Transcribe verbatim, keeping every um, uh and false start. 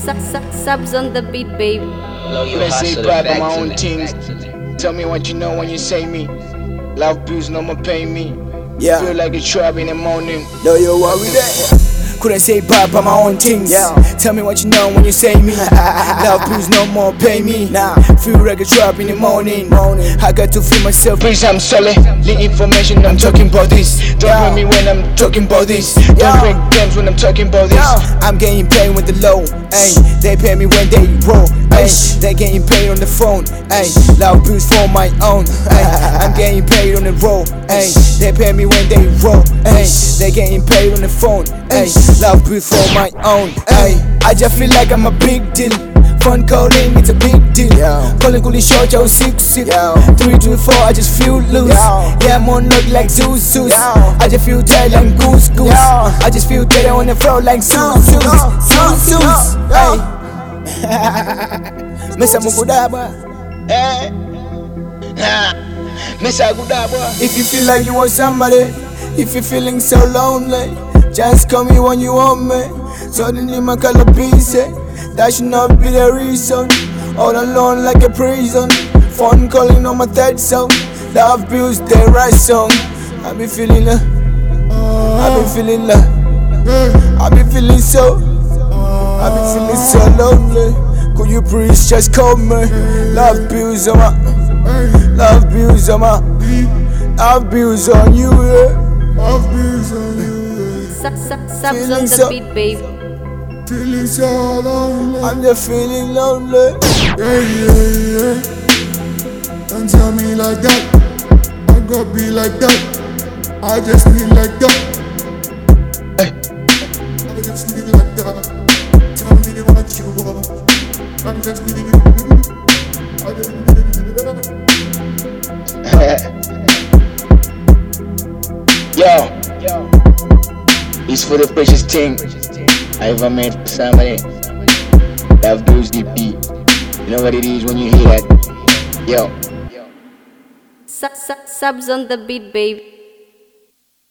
Subs on the beat, baby. Let's say proud of my own things. Tell me what you know when you say me. Love bills, no more pay me. Yeah. Feel like a trap in the morning. No, you worry that. Couldn't say bye by my own things. Yeah. Tell me what you know when you say me. Love bills, no more pay me. Nah. Feel like a trap in the morning. morning. I got to feel myself. Please, I'm solid. The information I'm talking about this. Don't Yeah. bring me when I'm talking about this. Yeah. Don't bring games when I'm talking about this. Yeah. I'm getting paid with the low. Ay. They pay me when they roll. Ay. They getting paid on the phone. Ay. Love bills for my own. Ay. I'm getting paid on the roll. Ay. They pay me when they roll. Ay. They getting paid on the phone. Ay. Love bills for my own. Ay. I just feel like I'm a big deal. Phone calling, it's a big deal. Yeah. Calling coolie short, yo, six six. Yeah. Three to four, I just feel loose. Yeah, yeah I'm on look like Zeus Zeus. Yeah. I just feel tight like goose goose. Yeah. I just feel dead on the floor like Zeus Zeus Zeus Zeus. Hey. Mesa Mukudaba. Eh? Nah. Mesa Mukudaba. If you feel like you want somebody, if you're feeling so lonely, just call me when you want me. Suddenly my color piece, that should not be the reason. All alone like a prison. Phone calling on my third song. Love bills, the right song. I be feeling love. I be feeling love. I be feeling so. I be feeling so lonely. Could you please just call me? Love bills on my. Love bills on my. Love bills on you. Yeah. Love bills on you. Subs on the so- beat, baby. Feeling so lonely. I'm just feeling lonely. Yeah, yeah, yeah. Don't tell me like that. I gotta be like that. I just need like that. Hey. I just need like that. Tell me what you want. I just need. I just need. Yo. Yo. It's for the precious thing I ever made for somebody. Love bills, D P. You know what it is when you hear that? Yo. Subs on the beat, baby.